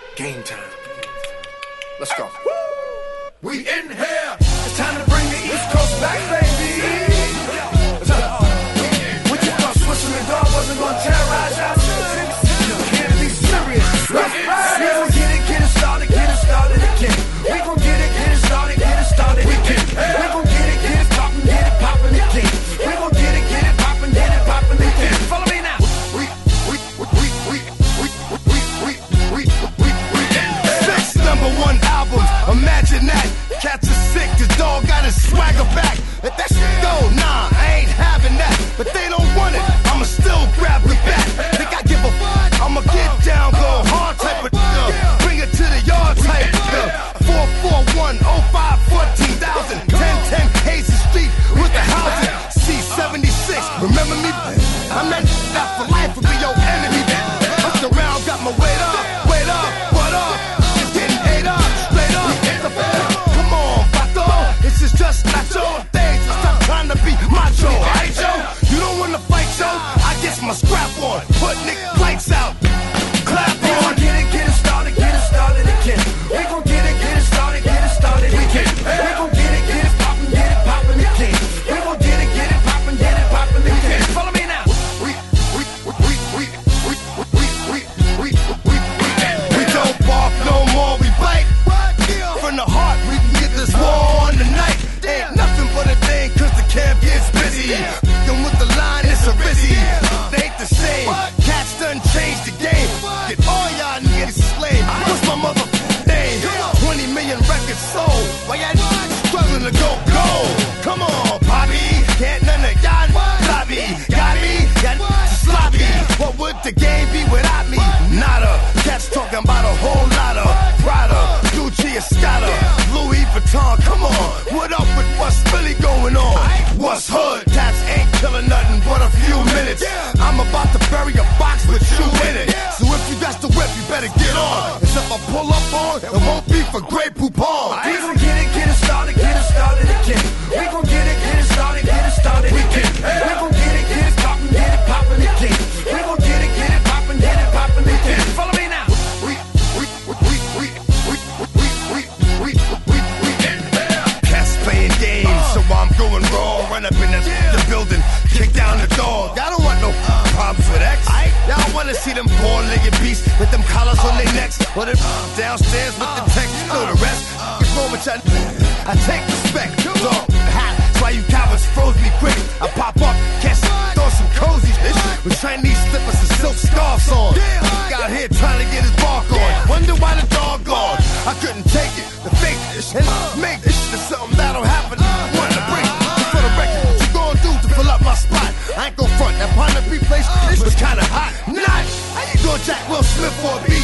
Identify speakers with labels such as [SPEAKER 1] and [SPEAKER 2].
[SPEAKER 1] Game time. Let's go. We in here. It's time to bring the East Coast back, baby. What you thought Switzerland dog wasn't gonna terrorize our city? Can't be serious. We gon' get it started again. We gon' get it started again. We gon' get it poppin' again. We gon' get it poppin' again. Follow me now.
[SPEAKER 2] Six #1 albums, imagine that. Cats are sick, this dog got his swagger back. Let that shit go, nah, I ain't having that. But they don't want it, I'ma still grab the bat. Think I give a fuck? I'ma get down, go hard type of bring it to the yard type 441 05 14,000 1010 Hazy Street with the housing C76. Remember me? I meant that for life would be your enemy. Bust around, got my weight up, what up? It's getting ate up, straight up. Come on, Vato, this is just not your thing. So stop trying to be macho, alright, Joe? You don't wanna fight, Joe? I guess my scrap on, put Nick lights out, clap on.
[SPEAKER 1] We gon' get it started again. We gon' get it started again. We gon' get it poppin' again. We gon' get it poppin' again. Follow me now.
[SPEAKER 2] We don't bark no more, we bite. From the heart, we can get this war on tonight. Ain't nothing but a thing, cause the camp gets busy. And with the line, it's a busy. They ain't the same. Cats done changed the game. Get all y'all niggas slayed. What's my motherfucking name? 20 million records sold. Why y'all struggling to go gold? Come on, Bobby. Can't none of y'all lobby. Got me? Got sloppy. What would the game be without me? Nada. Cats talking about a whole lot of Prada, Gucci, Escada, Louis Vuitton. Come on, what up with what's really going on? What's hood? Cats ain't killing nothing but a few minutes. I'm about to bury a box with you in it. So if you got the whip, you better get on. Cause if I pull up on, it won't be for Grey Poupon.
[SPEAKER 1] We gon' get it started again. We gon' get it started again. We gon' get it poppin' again. We gon' get it poppin' again. Follow me now.
[SPEAKER 2] Cats playing games, so I'm going raw. Run up in the building, kick down the door. Y'all don't want no problems with X. Y'all wanna see them four-legged beasts with them collars on their necks, or them downstairs with the text. You know the rest. What's wrong with y'all? I take respect, dog. That's why you cowards froze me quick. I pop up, catch throw some cozy shit with Chinese slippers and silk scarves on. Out here trying to get his bark on. Wonder why the dog gone. I couldn't take it, the fake this and make this shit something that'll happen. Want to break it for the record. What you gonna do to fill up my spot? I ain't gon' front that Ponder B place. This was kinda hot. Not how you gonna jack Will Smith for a beat?